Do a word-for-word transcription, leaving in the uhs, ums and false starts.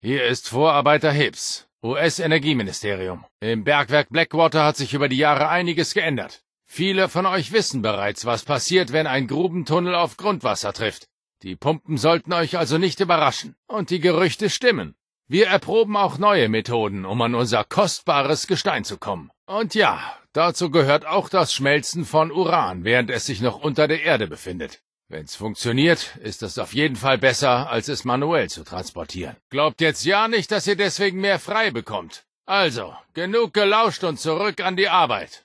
Hier ist Vorarbeiter Hibbs, U S-Energieministerium. Im Bergwerk Blackwater hat sich über die Jahre einiges geändert. Viele von euch wissen bereits, was passiert, wenn ein Grubentunnel auf Grundwasser trifft. Die Pumpen sollten euch also nicht überraschen. Und die Gerüchte stimmen. Wir erproben auch neue Methoden, um an unser kostbares Gestein zu kommen. Und ja, dazu gehört auch das Schmelzen von Uran, während es sich noch unter der Erde befindet. Wenn's funktioniert, ist es auf jeden Fall besser, als es manuell zu transportieren. Glaubt jetzt ja nicht, dass ihr deswegen mehr frei bekommt. Also, genug gelauscht und zurück an die Arbeit.